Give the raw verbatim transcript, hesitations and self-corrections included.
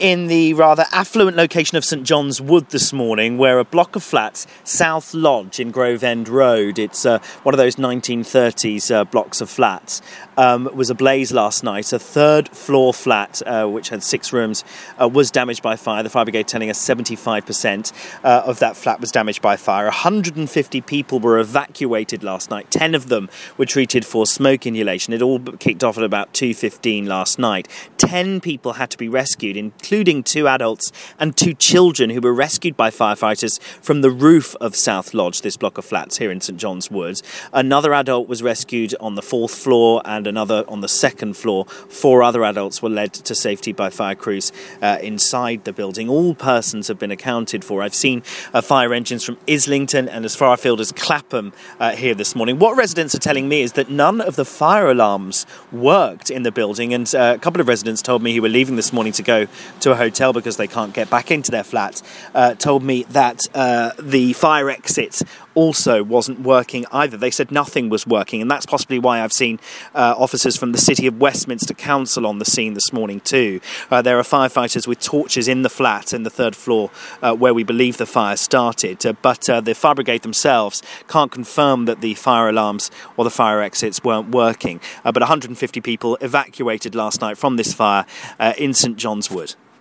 in the rather affluent location of St John's Wood this morning, where a block of flats, South Lodge in Grove End Road, it's uh, one of those nineteen thirties uh, blocks of flats, um, was ablaze last night. A third floor flat, uh, which had six rooms, uh, was damaged by fire. The fire brigade telling us seventy-five percent uh, of that flat was damaged by fire. one hundred fifty people were evacuated last night. ten of them were treated for smoke inhalation. It all kicked off at about two fifteen last night. ten people had to be rescued, including two adults and two children who were rescued by firefighters from the roof of South Lodge, this block of flats here in St John's Wood. Another adult was rescued on the fourth floor and another on the second floor. Four other adults were led to safety by fire crews uh, inside the building. All persons have been accounted for. I've seen uh, fire engines from Islington and as far afield as Clapham uh, here this morning. What residents are telling me is that none of the fire alarms worked in the building, and uh, a couple of residents told me who were leaving this morning to go to a hotel because they can't get back into their flat, uh, told me that uh, the fire exit also wasn't working either. They said nothing was working, and that's possibly why I've seen uh, officers from the City of Westminster Council on the scene this morning too. Uh, there are firefighters with torches in the flat in the third floor uh, where we believe the fire started, uh, but uh, the fire brigade themselves can't confirm that the fire alarms or the fire exits weren't working. Uh, but one hundred fifty people evacuated last night from this fire uh, in St John's Wood.